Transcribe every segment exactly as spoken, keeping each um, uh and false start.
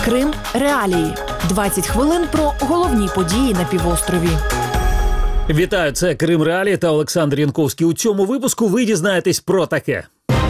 Крим реалії. двадцять хвилин про головні події на півострові. Вітаю, це Крим реалії та Олександр Янковський. У цьому випуску ви дізнаєтесь про таке.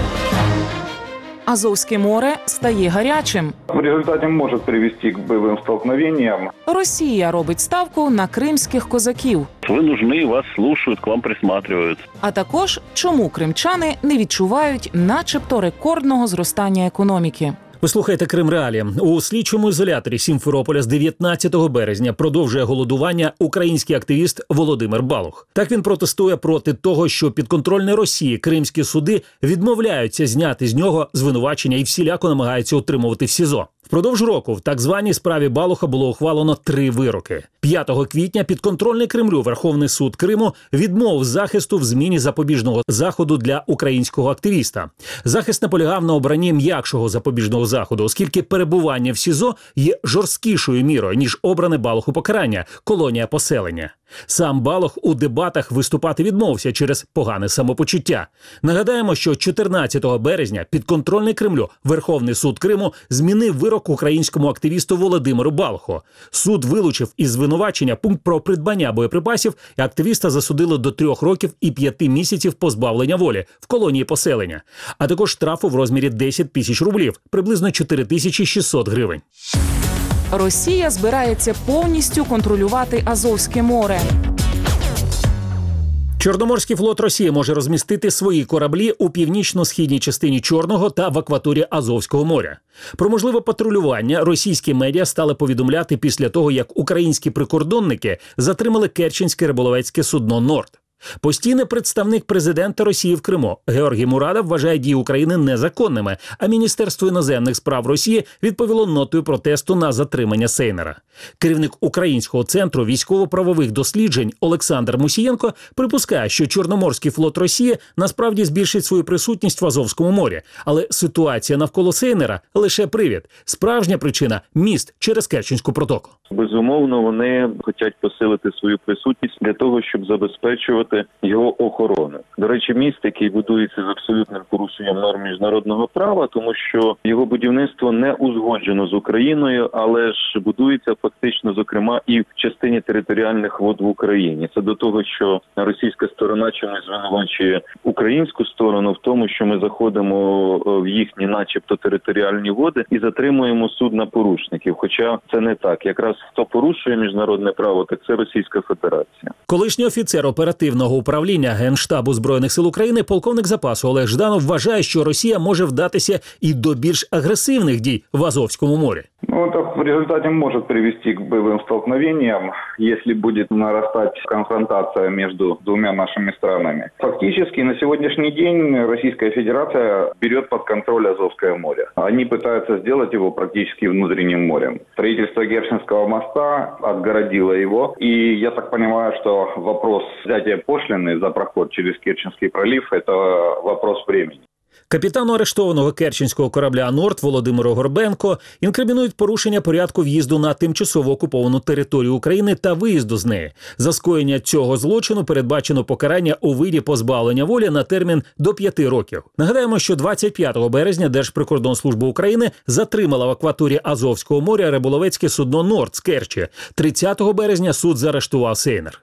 Азовське море стає гарячим. В результаті може привести к бойовим столкновенням. Росія робить ставку на кримських козаків. Ви нужны, вас слушають, к вам присматривають. А також, чому кримчани не відчувають начебто рекордного зростання економіки. Ви слухаєте Крим реалії. У слідчому ізоляторі Сімферополя з дев'ятнадцятого березня продовжує голодування український активіст Володимир Балух. Так він протестує проти того, що підконтрольні Росії кримські суди відмовляються зняти з нього звинувачення і всіляко намагаються утримувати в СІЗО. Впродовж року в так званій справі Балуха було ухвалено три вироки. п'ятого квітня підконтрольний Кремлю Верховний суд Криму відмовив захисту в зміні запобіжного заходу для українського активіста. Захист наполягав на обранні м'якшого запобіжного заходу, оскільки перебування в СІЗО є жорсткішою мірою, ніж обране Балуху покарання – колонія поселення. Сам Балух у дебатах виступати відмовився через погане самопочуття. Нагадаємо, що чотирнадцятого березня підконтрольний Кремлю Верховний суд Криму змінив вирок українському активісту Володимиру Балуху. Суд вилучив із звинувачення пункт про придбання боєприпасів, і активіста засудили до трьох років і п'яти місяців позбавлення волі в колонії поселення, а також штрафу в розмірі десять тисяч рублів, приблизно чотири тисячі шістсот гривень. Росія збирається повністю контролювати Азовське море. Чорноморський флот Росії може розмістити свої кораблі у північно-східній частині Чорного та в акваторії Азовського моря. Про можливе патрулювання російські медіа стали повідомляти після того, як українські прикордонники затримали керченське риболовецьке судно «Норд». Постійний представник президента Росії в Криму Георгій Мурадов вважає дії України незаконними, а Міністерство іноземних справ Росії відповіло нотою протесту на затримання Сейнера. Керівник Українського центру військово-правових досліджень Олександр Мусієнко припускає, що Чорноморський флот Росії насправді збільшить свою присутність в Азовському морі, але ситуація навколо Сейнера – лише привід. Справжня причина – міст через Керченську протоку. Безумовно, вони хочуть посилити свою присутність для того, щоб забезпечувати його охорону. До речі, міст, який будується з абсолютним порушенням норм міжнародного права, тому що його будівництво не узгоджено з Україною, але ж будується фактично, зокрема, і в частині територіальних вод в Україні. Це до того, що російська сторона чомусь звинувачує українську сторону в тому, що ми заходимо в їхні начебто територіальні води і затримуємо судна порушників. Хоча це не так. Якраз хто порушує міжнародне право, так це Російська Федерація. Колишній офіцер оперативного управління Генштабу Збройних сил України, полковник запасу Олег Жданов вважає, що Росія може вдатися і до більш агресивних дій в Азовському морі. Ну, это в результате может привести к боевым столкновениям, если будет нарастать конфронтация между двумя нашими странами. Фактически на сегодняшний день Российская Федерация берет под контроль Азовское море. Они пытаются сделать его практически внутренним морем. Строительство Керченского моста отгородило его. И я так понимаю, что вопрос взятия пошлины за проход через Керченский пролив – это вопрос времени. Капітану арештованого керченського корабля «Норд» Володимиру Горбенко інкримінують порушення порядку в'їзду на тимчасово окуповану територію України та виїзду з неї. За скоєння цього злочину передбачено покарання у виді позбавлення волі на термін до п'яти років. Нагадаємо, що двадцять п'ятого березня Держприкордонслужба України затримала в акваторії Азовського моря риболовецьке судно «Норд» з Керчі. тридцятого березня суд заарештував Сейнер.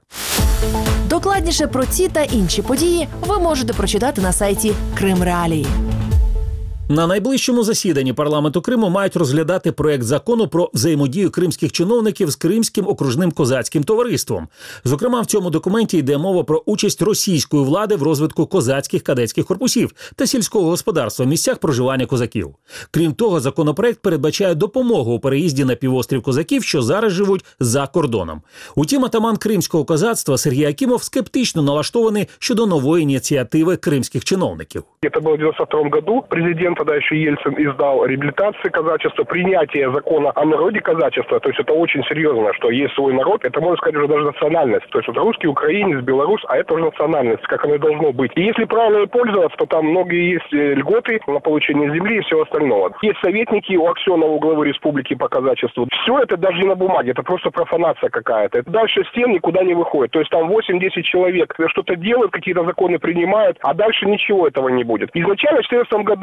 Докладніше про ці та інші події ви можете прочитати на сайті Крим реалії. На найближчому засіданні парламенту Криму мають розглядати проект закону про взаємодію кримських чиновників з Кримським окружним козацьким товариством. Зокрема, в цьому документі йде мова про участь російської влади в розвитку козацьких кадетських корпусів та сільського господарства в місцях проживання козаків. Крім того, законопроект передбачає допомогу у переїзді на півострів козаків, що зараз живуть за кордоном. Утім, атаман кримського козацтва Сергій Акімов скептично налаштований щодо нової ініціативи кримських чиновників. Це було в девяносто втором году. Президент тогда еще Ельцин издал реабилитацию казачества, принятие закона о народе казачества. То есть это очень серьезно, что есть свой народ. Это, можно сказать, уже даже национальность. То есть это русский, украинец, белорус, а это уже национальность, как оно и должно быть. И если правильно пользоваться, то там многие есть льготы на получение земли и всего остального. Есть советники у Аксенова, у главы республики по казачеству. Все это даже не на бумаге, это просто профанация какая-то. Дальше стен никуда не выходит. То есть там восемь-десять человек что-то делают, какие-то законы принимают, а дальше ничего этого не будет. Изначально в две тысячи четырнадцатом году люди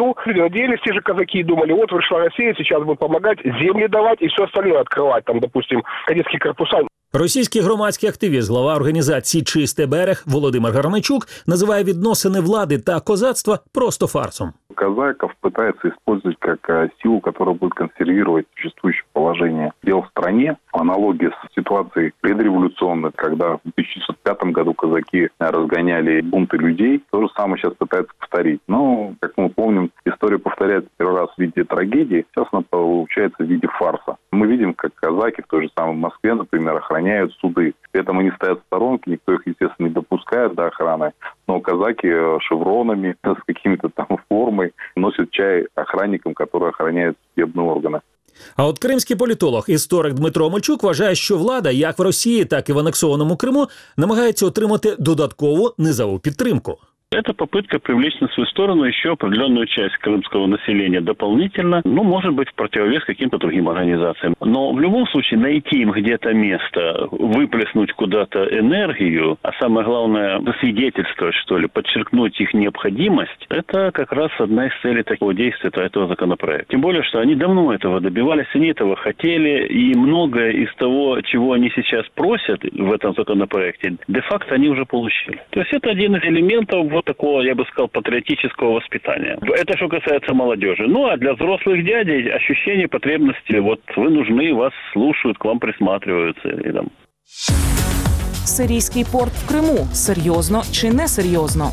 надеялись те же казаки и думали, вот пришла Россия, сейчас будут помогать, земли давать и все остальное открывать, там, допустим, кадетские корпуса. Російський громадський активіст, глава організації «Чистий берег» Володимир Гарничук називає відносини влади та козацтва просто фарсом. Казаков пытается использовать как силу, которая будет консервировать существующее положение дел в стране. Аналогия с ситуацией предреволюционной, когда в две тысячи пятом году казаки разгоняли бунты людей, то же самое сейчас пытается повторить. Но, как мы помним, история повторяется первый раз в виде трагедии, сейчас она получается в виде фарса. Мы видим, как казаки в той же самой Москве, например, охраняют суды. При этом они стоят в сторонке, никто их, естественно, не допускает до охраны. Но казаки шевронами, с какими-то там формой носят чай охранникам, которые охраняют судебные органы. А от кримський політолог, історик Дмитро Омельчук вважає, що влада як в Росії, так і в анексованому Криму намагається отримати додаткову низову підтримку. Это попытка привлечь на свою сторону еще определенную часть крымского населения дополнительно, ну, может быть, в противовес каким-то другим организациям. Но в любом случае найти им где-то место, выплеснуть куда-то энергию, а самое главное, засвидетельствовать, что ли, подчеркнуть их необходимость, это как раз одна из целей такого действия этого законопроекта. Тем более, что они давно этого добивались, они этого хотели, и многое из того, чего они сейчас просят в этом законопроекте, де-факто они уже получили. То есть это один из элементов вот такого, я бы сказал, патриотического воспитания. Это что касается молодежи. Ну, а для взрослых дядей ощущение потребности, вот вы нужны, вас слушают, к вам присматриваются. И там. Сирійський порт в Криму. Серйозно чи не серйозно?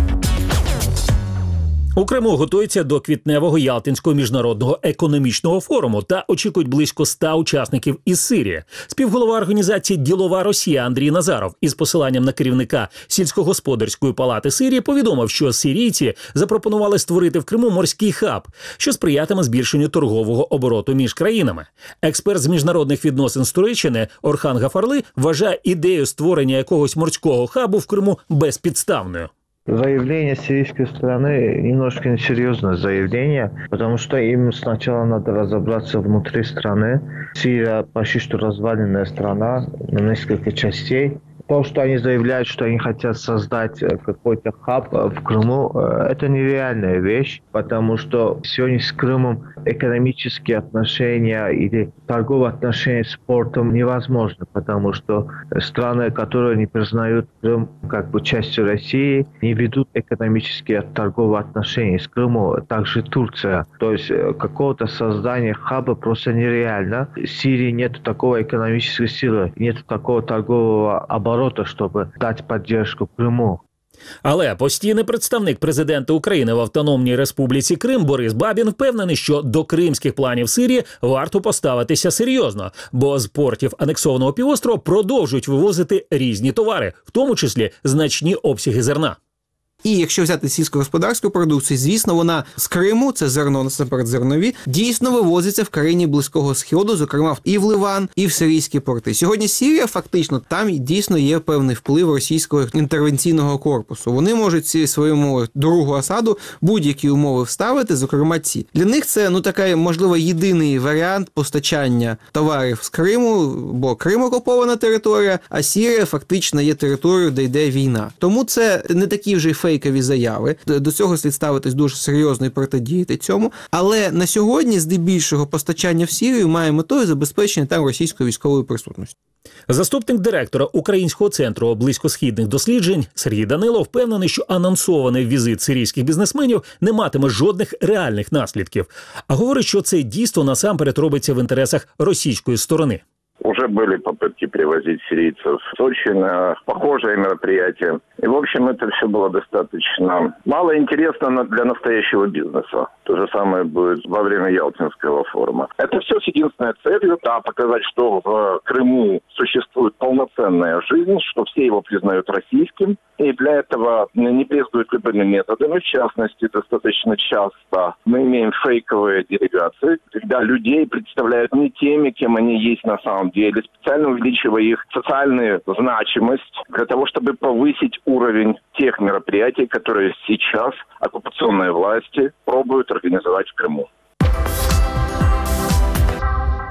У Криму готуються до квітневого Ялтинського міжнародного економічного форуму та очікують близько ста учасників із Сирії. Співголова організації «Ділова Росія» Андрій Назаров із посиланням на керівника сільськогосподарської палати Сирії повідомив, що сирійці запропонували створити в Криму морський хаб, що сприятиме збільшенню торгового обороту між країнами. Експерт з міжнародних відносин з Туреччини Орхан Гафарли вважає ідею створення якогось морського хабу в Криму безпідставною. Заявление сирийской стороны немножко несерьезное заявление, потому что им сначала надо разобраться внутри страны. Сирия почти что разваленная страна на несколько частей. То, что они заявляют, что они хотят создать какой-то хаб в Крыму, это нереальная вещь, потому что сегодня с Крымом экономические отношения или торговые отношения с портом невозможны, потому что страны, которые не признают Крым как бы частью России, не ведут экономические торговые отношения с Крымом, также Турция. То есть какого-то создания хаба просто нереально. В Сирии нет такого экономической силы, нет такого торгового оборота, щоб дати підтримку Криму. Але постійний представник президента України в Автономній Республіці Крим Борис Бабін впевнений, що до кримських планів Сирії варто поставитися серйозно, бо з портів анексованого півострова продовжують вивозити різні товари, в тому числі значні обсяги зерна. І якщо взяти сільськогосподарську продукцію, звісно, вона з Криму, це зерно, насамперед зернові, дійсно вивозиться в країні Близького Сходу, зокрема і в Ливан, і в сирійські порти. Сьогодні Сирія, фактично, там дійсно є певний вплив російського інтервенційного корпусу. Вони можуть ці своєму другу Асаду будь-які умови вставити, зокрема ці. Для них це, ну, такий, можливо, єдиний варіант постачання товарів з Криму, бо Крим окупована територія, а Сирія фактично є територією, де йде війна. Тому це не такі вже фейкові заяви. До цього слід ставитись дуже серйозно і протидіяти цьому. Але на сьогодні здебільшого постачання в Сирію має метою забезпечення там російської військової присутності. Заступник директора Українського центру близькосхідних досліджень Сергій Данило впевнений, що анонсований візит сирійських бізнесменів не матиме жодних реальних наслідків. А говорить, що це дійство насамперед робиться в інтересах російської сторони. Уже были попытки привозить сирийцев в Сочи на похожие мероприятия. И, в общем, это все было достаточно мало интересно для настоящего бизнеса. То же самое будет во время Ялтинского форума. Это все с единственной целью, да, показать, что в Крыму существует полноценная жизнь, что все его признают российским. И для этого не брезгуют любыми методами. В частности, достаточно часто мы имеем фейковые делегации, когда людей представляют не теми, кем они есть на самом деле, специально увеличивая их социальную значимость для того, чтобы повысить уровень тех мероприятий, которые сейчас оккупационные власти пробуют организовать в Крыму.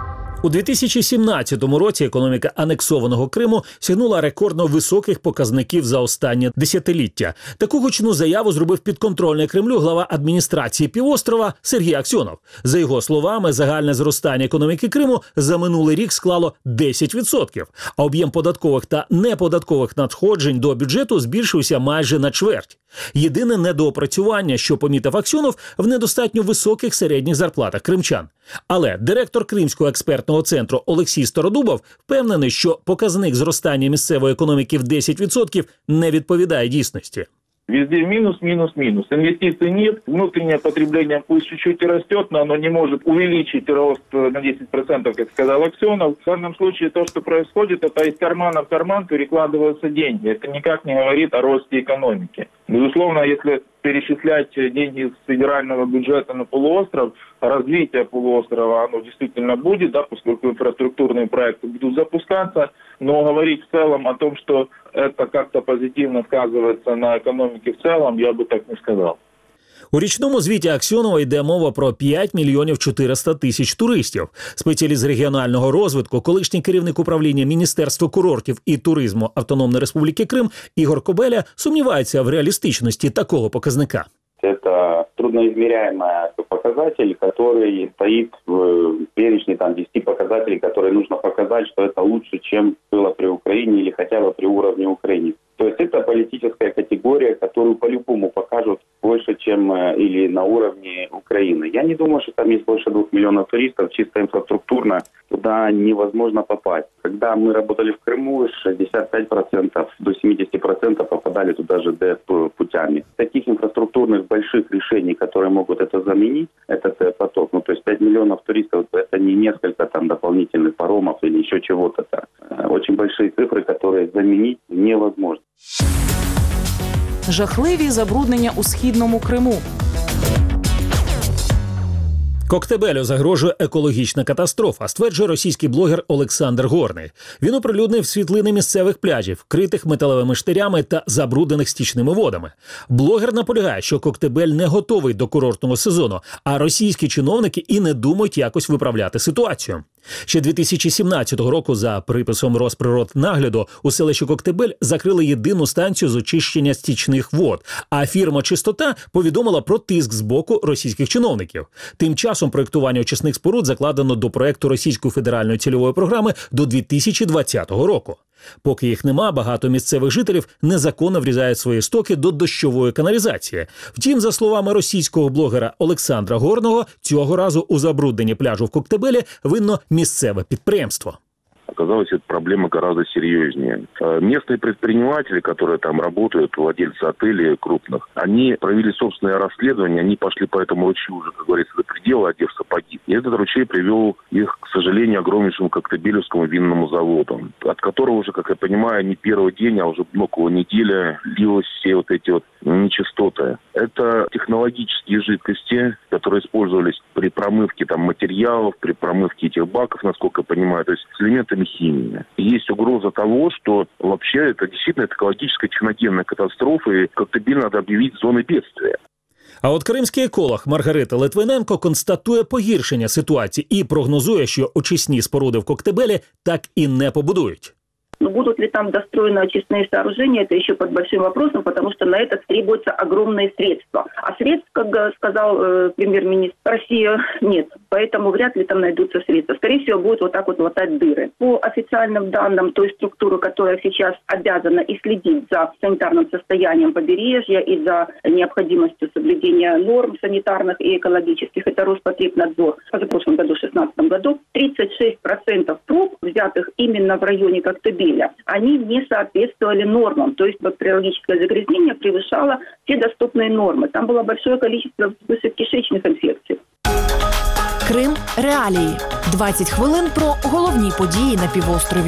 У дві тисячі сімнадцятому році економіка анексованого Криму сягнула рекордно високих показників за останнє десятиліття. Таку гучну заяву зробив підконтрольний Кремлю глава адміністрації півострова Сергій Аксьонов. За його словами, загальне зростання економіки Криму за минулий рік склало десять відсотків, а об'єм податкових та неподаткових надходжень до бюджету збільшився майже на чверть. Єдине недоопрацювання, що помітив Аксьонов, в недостатньо високих середніх зарплатах кримчан. Але директор Кримського експертного центру Олексій Стародубов впевнений, що показник зростання місцевої економіки в десять відсотків не відповідає дійсності. Везде минус, минус, минус. Инвестиций нет, внутреннее потребление пусть чуть-чуть и растет, но оно не может увеличить рост на десять процентов, как сказал Аксьонов. В данном случае то, что происходит, это из кармана в карман перекладываются деньги. Это никак не говорит о росте экономики. Безусловно, если перечислять деньги с федерального бюджета на полуостров, развитие полуострова, оно действительно будет, да, поскольку инфраструктурные проекты будут запускаться, но говорить в целом о том, что это как-то позитивно сказывается на экономике в целом, я бы так не сказал. У річному звіті Аксьонова йде мова про п'ять мільйонів чотириста тисяч туристів. Спеціаліст регіонального розвитку, колишній керівник управління Міністерства курортів і туризму Автономної Республіки Крим Ігор Кобеля сумнівається в реалістичності такого показника. Это трудноизмеряемый показатель, который стоит в перечне там, десяти показателей, которые нужно показать, что это лучше, чем было при Украине или хотя бы при уровне Украины. То есть это политическая категория, которую по-любому покажут больше, чем или на уровне Украины. Я не думаю, что там есть больше двух миллионов туристов, чисто инфраструктурно туда невозможно попасть. Когда мы работали в Крыму, шестьдесят пять процентов до семьдесят процентов попадали туда ЖД путями. Таких инфраструктурных больших решений, которые могут это заменить, этот поток, ну то есть пять миллионов туристов, это не несколько там дополнительных паромов или еще чего-то. Это очень большие цифры, которые заменить невозможно. Жахливі забруднення у Східному Криму. Коктебелю загрожує екологічна катастрофа, стверджує російський блогер Олександр Горний. Він оприлюднив світлини місцевих пляжів, вкритих металевими штирями та забруднених стічними водами. Блогер наполягає, що Коктебель не готовий до курортного сезону, а російські чиновники і не думають якось виправляти ситуацію. Ще дві тисячі сімнадцятого року за приписом Росприроднагляду у селищі Коктебель закрили єдину станцію з очищення стічних вод, а фірма «Чистота» повідомила про тиск з боку російських чиновників. Тим часом проєктування очисних споруд закладено до проєкту Російської федеральної цільової програми до дві тисячі двадцятого року. Поки їх нема, багато місцевих жителів незаконно врізають свої стоки до дощової каналізації. Втім, за словами російського блогера Олександра Горного, цього разу у забрудненні пляжу в Коктебелі винно місцеве підприємство. Оказалось, эта проблема гораздо серьезнее. Местные предприниматели, которые там работают, владельцы отелей крупных, они провели собственное расследование, они пошли по этому ручью уже, как говорится, до предела, одев сапоги. И этот ручей привел их, к сожалению, огромнейшему Коктебелевскому винному заводу, от которого уже, как я понимаю, не первый день, а уже около недели лилось все вот эти вот нечистоты. Это технологические жидкости, которые использовались при промывке там материалов, при промывке этих баков, насколько я понимаю, то есть с элементами химии. Есть угроза того, что вообще это действительно экологическая техногенная катастрофа, и Коктебель надо объявить зоной бедствия. А от кримський еколог Маргарита Литвиненко констатує погіршення ситуації і прогнозує, що очисні споруди в Коктебелі так і не побудують. Но будут ли там достроены очистные сооружения, это еще под большим вопросом, потому что на это требуются огромные средства. А средств, как сказал э, премьер-министр, России нет. Поэтому вряд ли там найдутся средства. Скорее всего, будут вот так вот латать дыры. По официальным данным той структуры, которая сейчас обязана и следить за санитарным состоянием побережья и за необходимостью соблюдения норм санитарных и экологических, это Роспотребнадзор. В позапрошлом году, в две тысячи шестнадцатом году, тридцать шесть процентов проб, взятых именно в районе Коктебеля, они не соответствовали нормам. То есть бактериологическое загрязнение превышало все доступные нормы. Там было большое количество кишечных инфекций. Крим. Реалії. двадцять хвилин про головні події на півострові.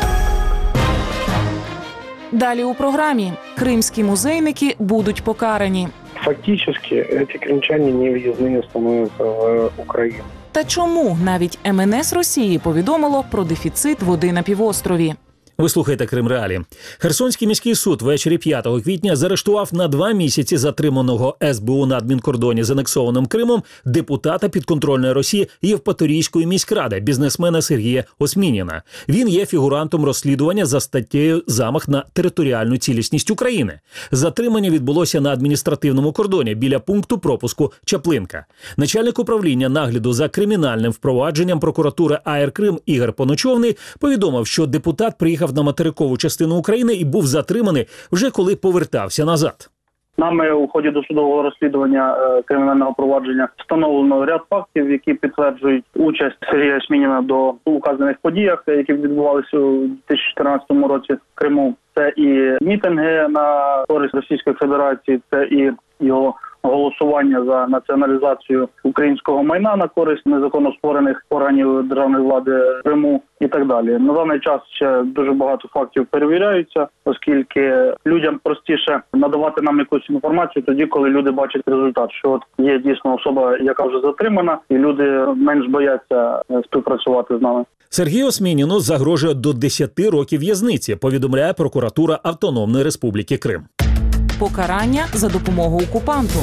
Далі у програмі. Кримські музейники будуть покарані. Фактически эти крымчане не въездные становятся в Украину. Та чому навіть ем ен ес Росії повідомило про дефіцит води на півострові? Ви слухаєте Крим Реалі. Херсонський міський суд ввечері п'ятого квітня заарештував на два місяці затриманого ес бе у на адмінкордоні з анексованим Кримом депутата підконтрольної Росії Євпаторійської міськради, бізнесмена Сергія Осмініна. Він є фігурантом розслідування за статтею «Замах на територіальну цілісність України». Затримання відбулося на адміністративному кордоні біля пункту пропуску Чаплинка. Начальник управління нагляду за кримінальним впровадженням прокуратури а ер Крим Ігор Поночовний повідомив, що депутат приїхав на материкову частину України і був затриманий вже коли повертався назад. Нами у ході досудового розслідування е, кримінального провадження встановлено ряд фактів, які підтверджують участь Сергія Осмініна до указаних подіях, які відбувалися у дві тисячі чотирнадцятому році в Криму. Це і мітинги на користь Російської Федерації, це і його голосування за націоналізацію українського майна на користь незаконно створених органів державної влади Криму і так далі. На даний час ще дуже багато фактів перевіряються, оскільки людям простіше надавати нам якусь інформацію тоді, коли люди бачать результат, що от є дійсно особа, яка вже затримана, і люди менш бояться співпрацювати з нами. Сергію Осмініну загрожує до десяти років в'язниці, повідомляє прокуратура Автономної Республіки Крим. Покарання за допомогу окупанту.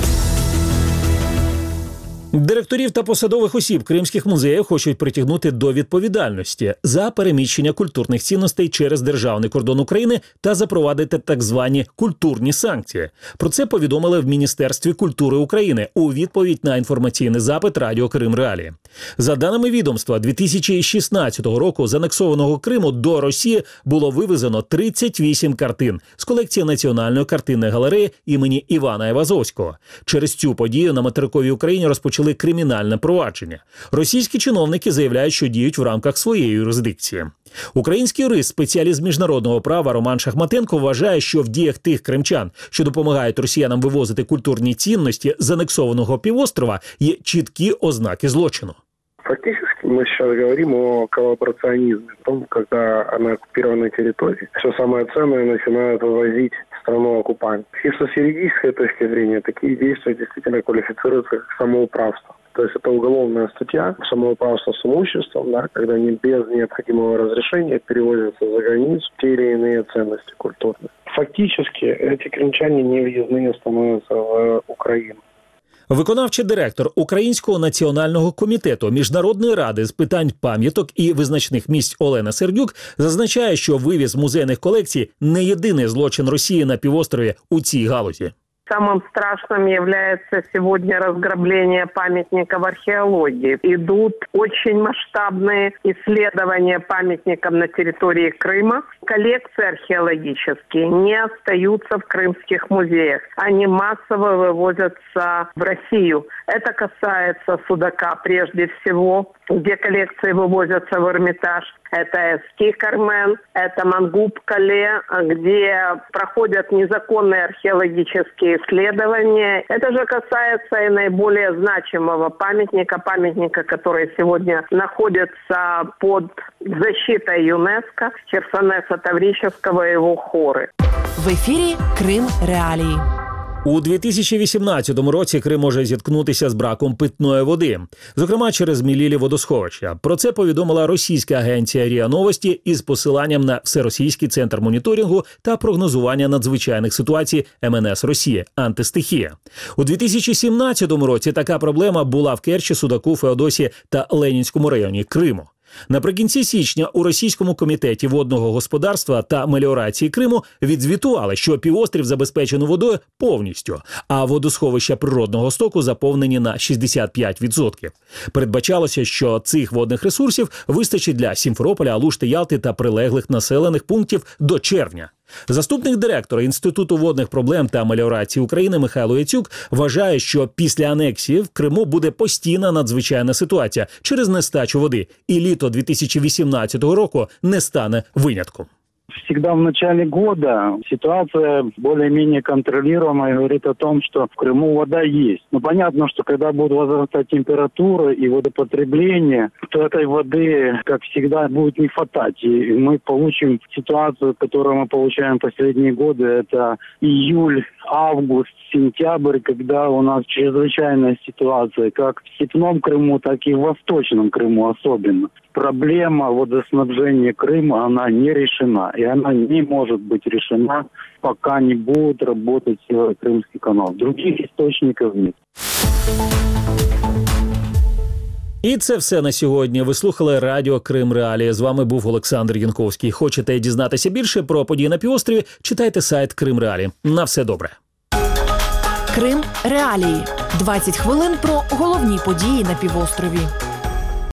Директорів та посадових осіб кримських музеїв хочуть притягнути до відповідальності за переміщення культурних цінностей через державний кордон України та запровадити так звані культурні санкції. Про це повідомили в Міністерстві культури України у відповідь на інформаційний запит Радіо Крим Реалі. За даними відомства, дві тисячі шістнадцятого року з анексованого Криму до Росії було вивезено тридцять вісім картин з колекції Національної картинної галереї імені Івана Айвазовського. Через цю подію на материковій Україні розпочали кримінальне провадження. Російські чиновники заявляють, що діють в рамках своєї юрисдикції. Український юрист, спеціаліст міжнародного права Роман Шахматенко вважає, що в діях тих кримчан, що допомагають росіянам вивозити культурні цінності з анексованого півострова, є чіткі ознаки злочину. Фактически мы сейчас говорим о коллаборационизме, о том, когда на оккупированной территории все самое ценное начинают вывозить в страну-оккупант. И что с юридической точки зрения такие действия действительно квалифицируются как самоуправство. То есть это уголовная статья самоуправства с имуществом, да, когда они без необходимого разрешения перевозятся за границу те или иные ценности культурные. Фактически эти крымчане не въездные становятся в Украину. Виконавчий директор Українського національного комітету Міжнародної ради з питань пам'яток і визначних місць Олена Сердюк зазначає, що вивіз музейних колекцій – не єдиний злочин Росії на півострові у цій галузі. Самым страшным является сегодня разграбление памятников археологии. Идут очень масштабные исследования памятников на территории Крыма. Коллекции археологические не остаются в крымских музеях. Они массово вывозятся в Россию. Это касается Судака прежде всего, где коллекции вывозятся в Эрмитаж. Это Эски Кармен, это Мангуб-Кале, где проходят незаконные археологические исследования. Это же касается и наиболее значимого памятника, памятника, который сегодня находится под защитой ЮНЕСКО, Херсонеса Таврического и его хоры. В ефірі Крим Реалії. У дві тисячі вісімнадцятому році Крим може зіткнутися з браком питної води, зокрема через змілілі водосховища. Про це повідомила російська агенція РІА Новості із посиланням на Всеросійський центр моніторингу та прогнозування надзвичайних ситуацій ем ен ес Росії «Антистихія». У дві тисячі сімнадцятому році така проблема була в Керчі, Судаку, Феодосії та Ленінському районі Криму. Наприкінці січня у Російському комітеті водного господарства та меліорації Криму відзвітували, що півострів забезпечено водою повністю, а водосховища природного стоку заповнені на шістдесят п'ять відсотків. Передбачалося, що цих водних ресурсів вистачить для Сімферополя, Алушти, Ялти та прилеглих населених пунктів до червня. Заступник директора Інституту водних проблем та меліорації України Михайло Яцюк вважає, що після анексії в Криму буде постійна надзвичайна ситуація через нестачу води, і літо дві тисячі вісімнадцятого року не стане винятком. Всегда в начале года ситуация более-менее контролируемая, говорит о том, что в Крыму вода есть. Но понятно, что когда будет возрастать температура и водопотребление, то этой воды, как всегда, будет не хватать. И мы получим ситуацию, которую мы получаем в последние годы, это июль, август, сентябрь, когда у нас чрезвычайная ситуация, как в Степном Крыму, так и в Восточном Крыму особенно. Проблема водоснабжения Крыма, она не решена. И она не может быть решена, пока не будет работать Северо-Крымский канал. Других источников нет. І це все на сьогодні. Ви слухали Радіо Крим Реалії. З вами був Олександр Янковський. Хочете дізнатися більше про події на півострові? Читайте сайт Крим Реалії. На все добре. Крим Реалії. двадцять хвилин про головні події на півострові.